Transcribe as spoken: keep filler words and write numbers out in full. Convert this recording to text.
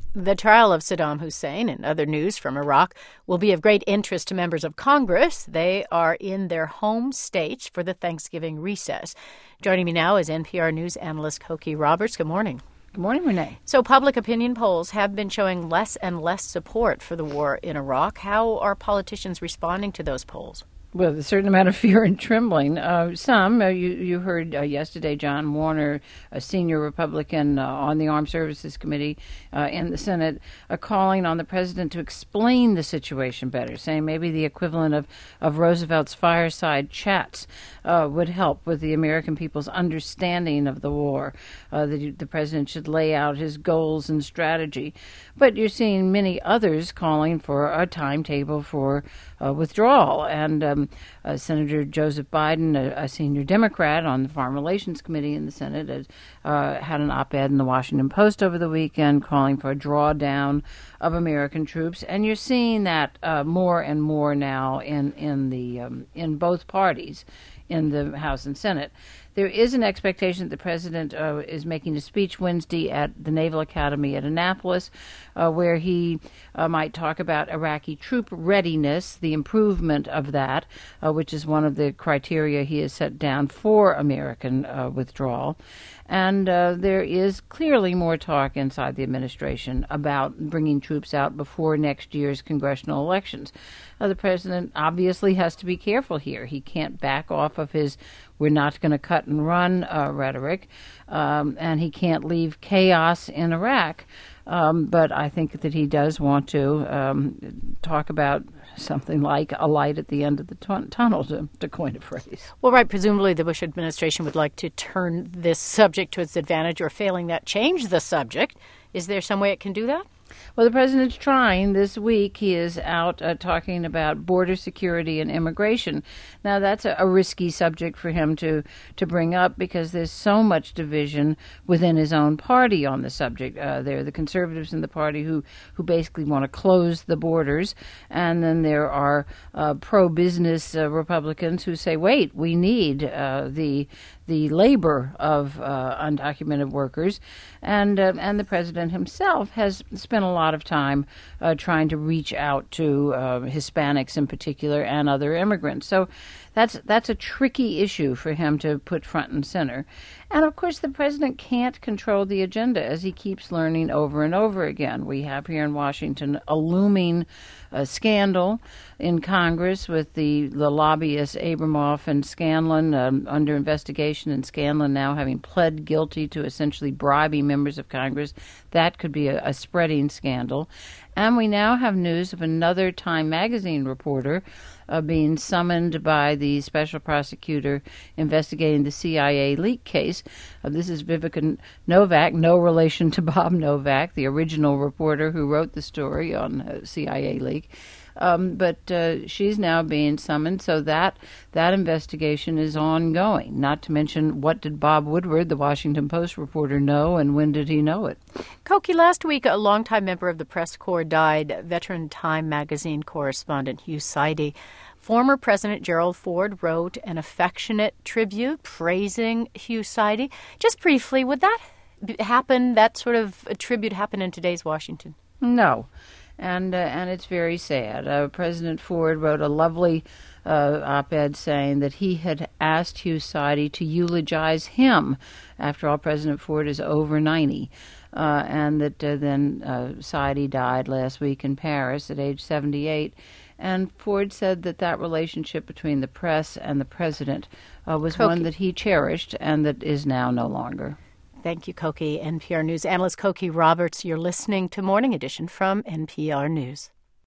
The trial of Saddam Hussein and other news from Iraq will be of great interest to members of Congress. They are in their home states for the Thanksgiving recess. Joining me now is N P R News analyst Cokie Roberts. Good morning. Good morning, Renee. So public opinion polls have been showing less and less support for the war in Iraq. How are politicians responding to those polls? Well, a certain amount of fear and trembling. Uh, some, uh, you, you heard uh, yesterday John Warner, a senior Republican uh, on the Armed Services Committee uh, in the Senate, uh, calling on the president to explain the situation better, saying maybe the equivalent of, of Roosevelt's fireside chats uh, would help with the American people's understanding of the war. Uh, the, the president should lay out his goals and strategy. But you're seeing many others calling for a timetable for uh, withdrawal. And um, Uh, Senator Joseph Biden, a, a senior Democrat on the Foreign Relations Committee in the Senate, has, uh, had an op-ed in the Washington Post over the weekend calling for a drawdown of American troops, and you're seeing that uh, more and more now in in the um, in both parties, in the House and Senate. There is an expectation that the president uh, is making a speech Wednesday at the Naval Academy at Annapolis, uh, where he uh, might talk about Iraqi troop readiness, the improvement of that, uh, which is one of the criteria he has set down for American uh, withdrawal. And uh, there is clearly more talk inside the administration about bringing troops out before next year's congressional elections. Uh, the president obviously has to be careful here. He can't back off of his "we're not going to cut and run" uh, rhetoric, um, and he can't leave chaos in Iraq. Um, but I think that he does want to um, talk about something like a light at the end of the tu- tunnel, to, to coin a phrase. Well, right, presumably the Bush administration would like to turn this subject to its advantage, or failing that, change the subject. Is there some way it can do that? Well, the president's trying. This week he is out uh, talking about border security and immigration. Now, that's a, a risky subject for him to, to bring up because there's so much division within his own party on the subject. Uh, there are the conservatives in the party who, who basically want to close the borders, and then there are uh, pro-business uh, Republicans who say, wait, we need uh, the the labor of uh, undocumented workers, and uh, and the president himself has spent a lot of time uh, trying to reach out to uh, Hispanics in particular and other immigrants. So that's that's a tricky issue for him to put front and center. And of course, the president can't control the agenda, as he keeps learning over and over again. We have here in Washington a looming uh, scandal in Congress with the, the lobbyists Abramoff and Scanlon um, under investigation, and Scanlon now having pled guilty to essentially bribing members of Congress. That could be a, a spreading scandal. And we now have news of another Time magazine reporter uh, being summoned by the special prosecutor investigating the C I A leak case. Uh, this is Vivica Novak, no relation to Bob Novak, the original reporter who wrote the story on uh, C I A leak. Um, but uh, she's now being summoned, so that that investigation is ongoing. Not to mention, what did Bob Woodward, the Washington Post reporter, know, and when did he know it? Cokie, last week a longtime member of the press corps died, veteran Time magazine correspondent Hugh Sidey. Former President Gerald Ford wrote an affectionate tribute praising Hugh Sidey. Just briefly, would that happen, that sort of a tribute happen in today's Washington? No. And uh, and it's very sad. Uh, President Ford wrote a lovely uh, op-ed saying that he had asked Hugh Sidey to eulogize him. After all, President Ford is over ninety. Uh, and that uh, then uh, Sidey died last week in Paris at age seventy-eight. And Ford said that that relationship between the press and the president uh, was Cokie. one that he cherished and that is now no longer. Thank you, Cokie. N P R News analyst Cokie Roberts. You're listening to Morning Edition from N P R News.